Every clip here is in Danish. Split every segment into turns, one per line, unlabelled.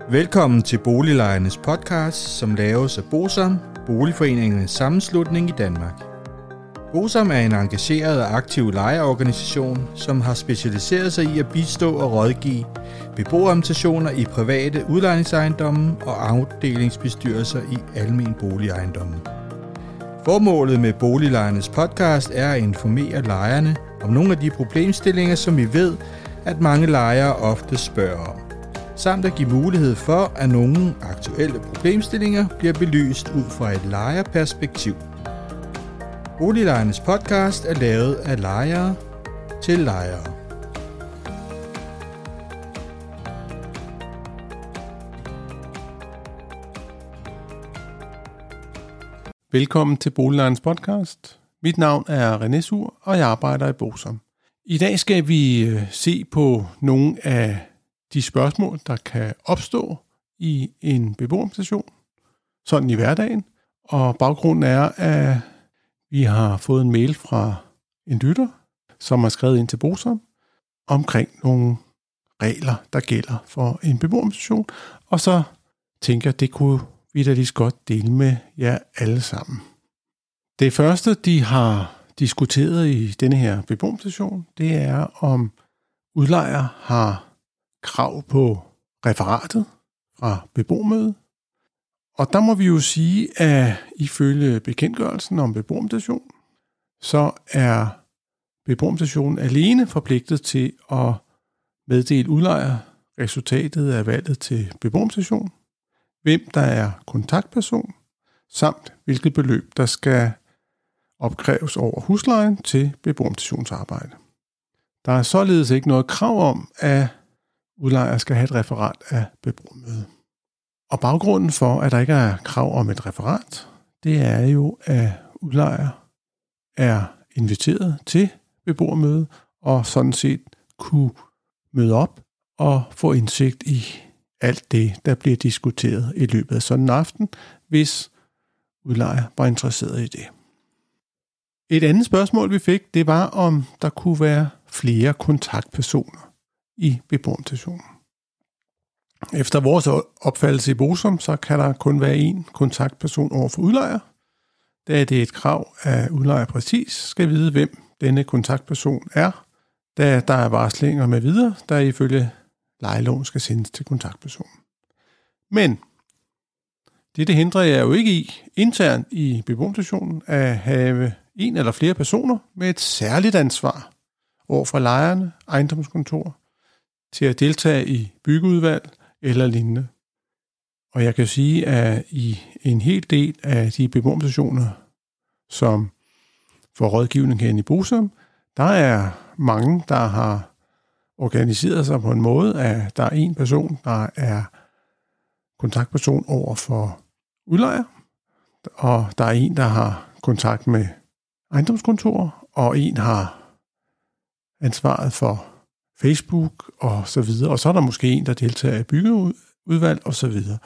Velkommen til Boliglejernes podcast, som laves af BOSAM, Boligforeningernes Sammenslutning i Danmark. BOSAM er en engageret og aktiv lejerorganisation, som har specialiseret sig i at bistå og rådgive beboerorganisationer i private udlejningsejendomme og afdelingsbestyrelser i almen boligejendomme. Formålet med Boliglejernes podcast er at informere lejerne om nogle af de problemstillinger, som vi ved, at mange lejere ofte spørger om, samt at give mulighed for, at nogle aktuelle problemstillinger bliver belyst ud fra et lejerperspektiv. Boliglejernes podcast er lavet af lejere til lejere.
Velkommen til Boliglejernes podcast. Mit navn er René Sur, og jeg arbejder i BOSAM. I dag skal vi se på nogle af de spørgsmål, der kan opstå i en beboerorganisation, sådan i hverdagen. Og baggrunden er, at vi har fået en mail fra en lytter, som har skrevet ind til BOSAM omkring nogle regler, der gælder for en beboerorganisation. Og så tænker jeg, det kunne vi da lige så godt dele med jer alle sammen. Det første, de har diskuteret i denne her beboerorganisation, det er, om udlejer har krav på referatet fra beboermødet. Og der må vi jo sige, at ifølge bekendtgørelsen om beboerorganisation, så er beboerorganisationen alene forpligtet til at meddele udlejer resultatet af valget til beboerorganisation, hvem der er kontaktperson, samt hvilket beløb, der skal opkræves over huslejen til beboerorganisationsarbejde. Der er således ikke noget krav om, at udlejer skal have et referat af beboermødet. Og baggrunden for, at der ikke er krav om et referat, det er jo, at udlejer er inviteret til beboermødet og sådan set kunne møde op og få indsigt i alt det, der bliver diskuteret i løbet af sådan en aften, hvis udlejer var interesseret i det. Et andet spørgsmål, vi fik, det var, om der kunne være flere kontaktpersoner i beboerorganisationen. Efter vores opfattelse i BOSAM, så kan der kun være én kontaktperson over for udlejer, da det er et krav, at udlejer præcis skal vide, hvem denne kontaktperson er, da der er varslinger med videre, der ifølge lejeloven skal sendes til kontaktpersonen. Men det hindrer jeg jo ikke i internt i beboerorganisationen at have en eller flere personer med et særligt ansvar over for lejerne, ejendomskontor, til at deltage i byggeudvalg eller lignende. Og jeg kan sige, at i en hel del af de beboerorganisationer, som får rådgivning herinde i BOSAM, der er mange, der har organiseret sig på en måde, at der er en person, der er kontaktperson over for udlejer, og der er en, der har kontakt med ejendomskontor, og en har ansvaret for Facebook og så videre, og så er der måske en, der deltager i byggeudvalg og så videre.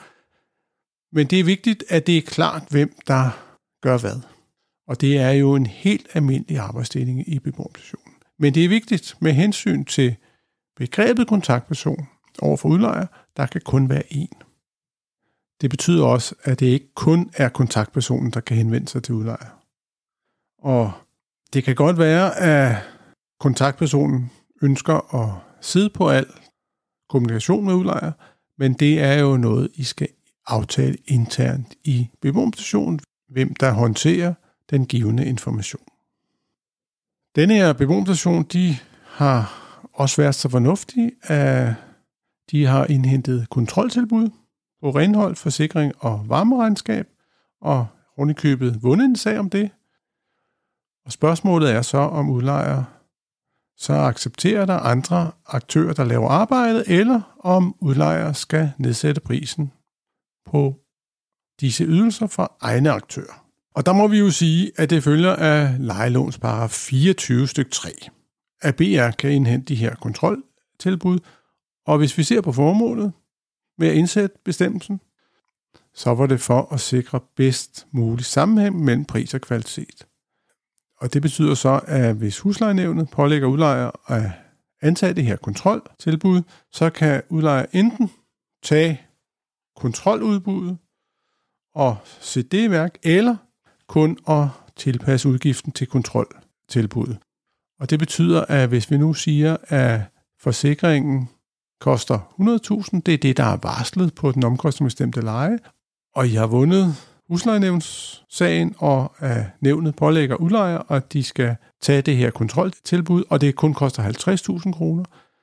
Men det er vigtigt, at det er klart, hvem der gør hvad. Og det er jo en helt almindelig arbejdsdeling i beboerorganisationen. Men det er vigtigt med hensyn til begrebet kontaktperson over for udlejer, der kan kun være én. Det betyder også, at det ikke kun er kontaktpersonen, der kan henvende sig til udlejer. Og det kan godt være, at kontaktpersonen ønsker at sidde på al kommunikation med udlejer, men det er jo noget, I skal aftale internt i beboerorganisationen, hvem der håndterer den givne information. Denne her beboerorganisation, de har også været så fornuftige, at de har indhentet kontroltilbud på renhold, forsikring og varmeregnskab, og rundt i købet vundet en sag om det. Og spørgsmålet er så, om udlejer så accepterer der andre aktører, der laver arbejdet, eller om udlejer skal nedsætte prisen på disse ydelser fra egne aktører. Og der må vi jo sige, at det følger af lejelovens paragraf 24 stykke 3, at BR kan indhente de her kontroltilbud, og hvis vi ser på formålet med at indsætte bestemmelsen, så var det for at sikre bedst mulig sammenhæng mellem pris og kvalitet. Og det betyder så, at hvis huslejenævnet pålægger udlejer at antage det her kontroltilbud, så kan udlejer enten tage kontroludbuddet og sætte det i værk, eller kun at tilpasse udgiften til kontroltilbuddet. Og det betyder, at hvis vi nu siger, at forsikringen koster 100.000, det er det, der er varslet på den omkostningsbestemte leje, og I har vundet huslejenævnssagen, og at nævnet pålægger udlejer, at de skal tage det her kontroltilbud, og det kun koster 50.000 kroner,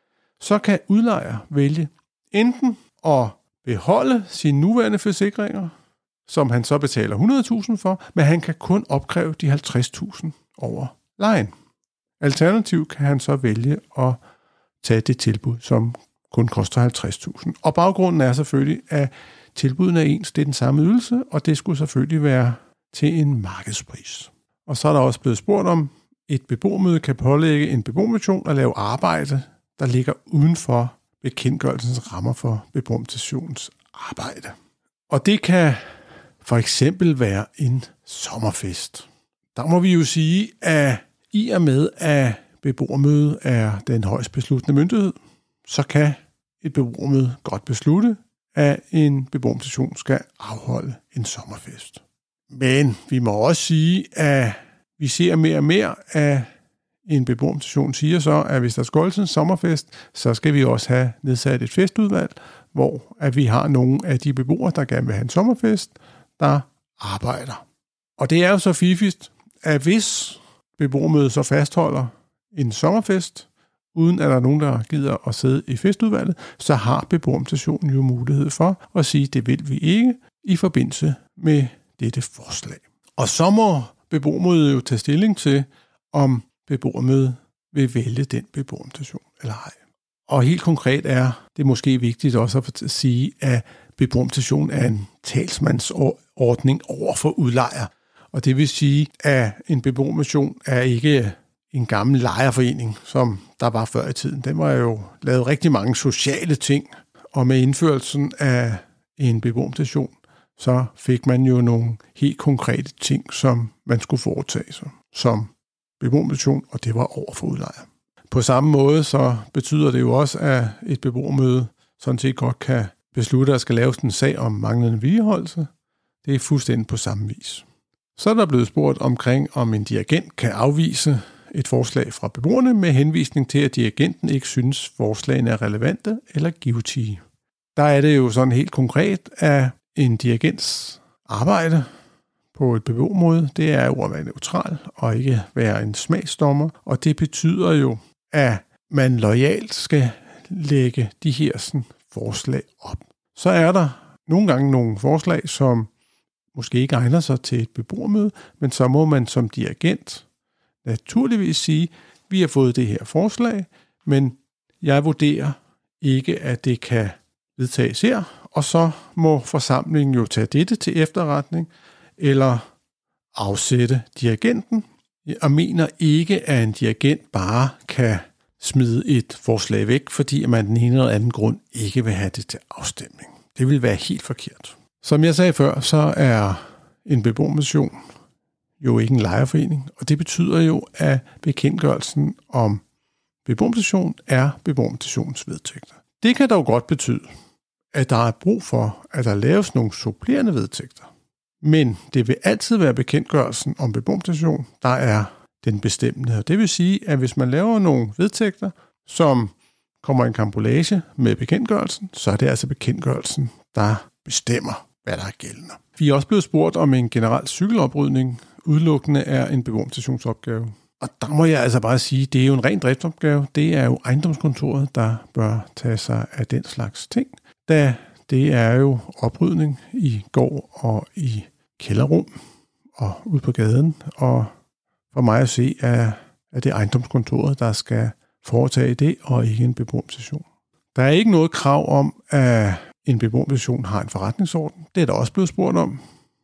så kan udlejer vælge enten at beholde sine nuværende forsikringer, som han så betaler 100.000 for, men han kan kun opkræve de 50.000 over lejen. Alternativt kan han så vælge at tage det tilbud, som kun koster 50.000. Og baggrunden er selvfølgelig, at tilbudene er ens, det er den samme ydelse, og det skulle selvfølgelig være til en markedspris. Og så er der også blevet spurgt om, et beboermøde kan pålægge en beboermotion at lave arbejde, der ligger uden for bekendtgørelsens rammer for beboermotionens arbejde. Og det kan for eksempel være en sommerfest. Der må vi jo sige, at i og med, at beboermøde er den højst besluttende myndighed, så kan et beboermøde godt beslutte, at en beboermotion skal afholde en sommerfest. Men vi må også sige, at vi ser mere og mere, at en beboermotion siger så, at hvis der skal holdes en sommerfest, så skal vi også have nedsat et festudvalg, hvor at vi har nogle af de beboere, der gerne vil have en sommerfest, der arbejder. Og det er jo så fiffigt, at hvis beboermødet så fastholder en sommerfest, uden at der er nogen, der gider at sidde i festudvalget, så har beboermotionen jo mulighed for at sige, at det vil vi ikke i forbindelse med dette forslag. Og så må beboermødet jo tage stilling til, om beboermødet vil vælge den beboermotion eller ej. Og helt konkret er det måske vigtigt også at sige, at beboermotion er en talsmandsordning over for udlejer. Og det vil sige, at en beboermotion er ikke en gammel lejerforening, som der var før i tiden. Den var jo lavet rigtig mange sociale ting, og med indførelsen af en beboermotion, så fik man jo nogle helt konkrete ting, som man skulle foretage sig som beboermotion, og det var over for udlejer. På samme måde så betyder det jo også, at et beboermøde sådan set godt kan beslutte, at der skal laves en sag om manglende vedligeholdelse. Det er fuldstændig på samme vis. Så er der blevet spurgt omkring, om en dirigent kan afvise et forslag fra beboerne med henvisning til, at dirigenten ikke synes, forslagene er relevante eller givtige. Der er det jo sådan helt konkret, at en dirigents arbejde på et beboermøde, det er jo at være neutral og ikke være en smagsdommer, og det betyder jo, at man loyalt skal lægge de her forslag op. Så er der nogle gange nogle forslag, som måske ikke egner sig til et beboermøde, men så må man som dirigent naturligvis sige, vi har fået det her forslag, men jeg vurderer ikke, at det kan vedtages her, og så må forsamlingen jo tage dette til efterretning, eller afsætte dirigenten, og mener ikke, at en dirigent bare kan smide et forslag væk, fordi man den ene eller anden grund ikke vil have det til afstemning. Det vil være helt forkert. Som jeg sagde før, så er en beboermotion jo ikke en lejerforening, og det betyder jo, at bekendtgørelsen om beboermotion er beboermotionens vedtægter. Det kan dog godt betyde, at der er brug for, at der laves nogle supplerende vedtægter. Men det vil altid være bekendtgørelsen om beboermotion, der er den bestemmende. Det vil sige, at hvis man laver nogle vedtægter, som kommer i en karambolage med bekendtgørelsen, så er det altså bekendtgørelsen, der bestemmer, hvad der er gældende. Vi er også blevet spurgt, om en generel cykeloprydning udelukkende er en beboermotionsopgave. Og der må jeg altså bare sige, at det er jo en ren driftsopgave. Det er jo ejendomskontoret, der bør tage sig af den slags ting, da det er jo oprydning i gård og i kælderrum og ude på gaden. Og for mig at se, er det ejendomskontoret, der skal foretage det, og ikke en beboermotion. Der er ikke noget krav om, at en beboermotion har en forretningsorden. Det er der også blevet spurgt om.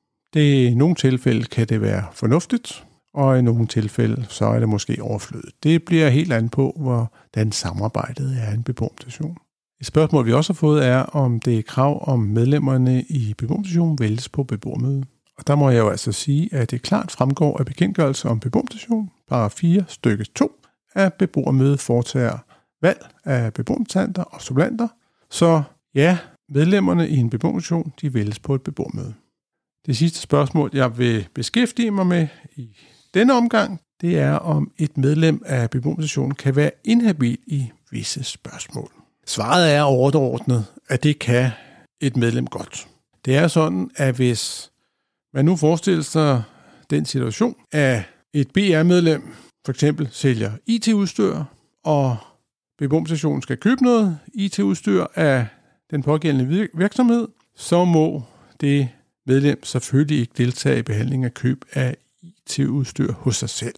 I nogle tilfælde kan det være fornuftigt, og i nogle tilfælde så er det måske overflødigt. Det bliver helt an på, hvordan samarbejdet er i en beboermotion. Et spørgsmål, vi også har fået, er, om det er krav om medlemmerne i beboermotionen vælges på beboermøde. Og der må jeg jo altså sige, at det klart fremgår af bekendtgørelse om beboermotion, paragraf 4, stykke 2, at beboermødet foretager valg af beboerrepræsentanter og suppleanter. Så ja, medlemmerne i en beboerorganisation, de vælges på et beboermøde. Det sidste spørgsmål, jeg vil beskæftige mig med i denne omgang, det er, om et medlem af beboerorganisationen kan være inhabil i visse spørgsmål. Svaret er overordnet, at det kan et medlem godt. Det er sådan, at hvis man nu forestiller sig den situation, at et BR-medlem for eksempel sælger IT-udstyr, og beboerorganisationen skal købe noget IT-udstyr af den pågældende virksomhed, så må det medlem selvfølgelig ikke deltage i behandling af køb af IT-udstyr hos sig selv.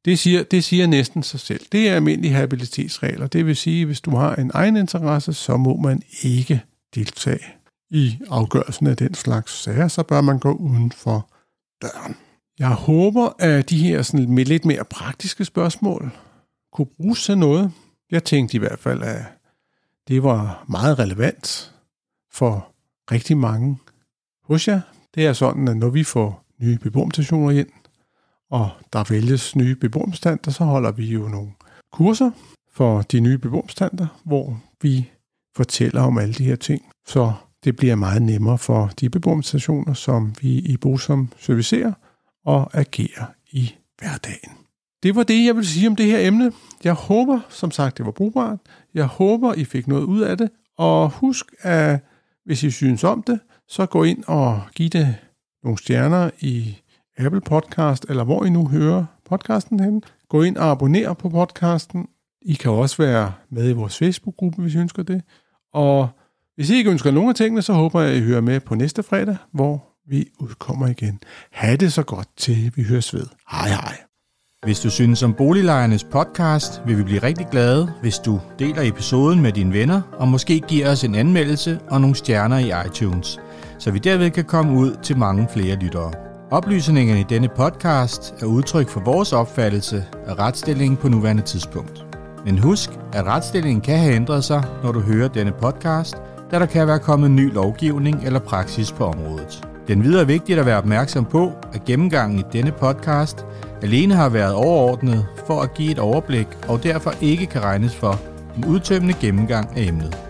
Det siger næsten sig selv. Det er almindelige habilitetsregler. Det vil sige, at hvis du har en egen interesse, så må man ikke deltage i afgørelsen af den slags sager, så bør man gå uden for døren. Jeg håber, at de her sådan med lidt mere praktiske spørgsmål kunne bruges til noget. Jeg tænkte i hvert fald, at det var meget relevant for rigtig mange hos jer. Det er sådan, at når vi får nye beboerorganisationer ind, og der vælges nye beboerbestanter, så holder vi jo nogle kurser for de nye beboerbestanter, hvor vi fortæller om alle de her ting. Så det bliver meget nemmere for de beboerorganisationer, som vi i BOSAM servicerer og agerer i hverdagen. Det var det, jeg vil sige om det her emne. Jeg håber, som sagt, det var brugbart. Jeg håber, I fik noget ud af det. Og husk, at hvis I synes om det, så gå ind og giv det nogle stjerner i Apple Podcast, eller hvor I nu hører podcasten hen. Gå ind og abonner på podcasten. I kan også være med i vores Facebook-gruppe, hvis I ønsker det. Og hvis I ikke ønsker nogen af tingene, så håber jeg, at I hører med på næste fredag, hvor vi udkommer igen. Ha' det så godt, til vi høres ved. Hej hej.
Hvis du synes om Boliglejernes podcast, vil vi blive rigtig glade, hvis du deler episoden med dine venner, og måske giver os en anmeldelse og nogle stjerner i iTunes, så vi derved kan komme ud til mange flere lyttere. Oplysningerne i denne podcast er udtryk for vores opfattelse af retsstillingen på nuværende tidspunkt. Men husk, at retsstillingen kan have ændret sig, når du hører denne podcast, da der kan være kommet ny lovgivning eller praksis på området. Det er videre vigtigt at være opmærksom på, at gennemgangen i denne podcast alene har været overordnet for at give et overblik og derfor ikke kan regnes for en udtømmende gennemgang af emnet.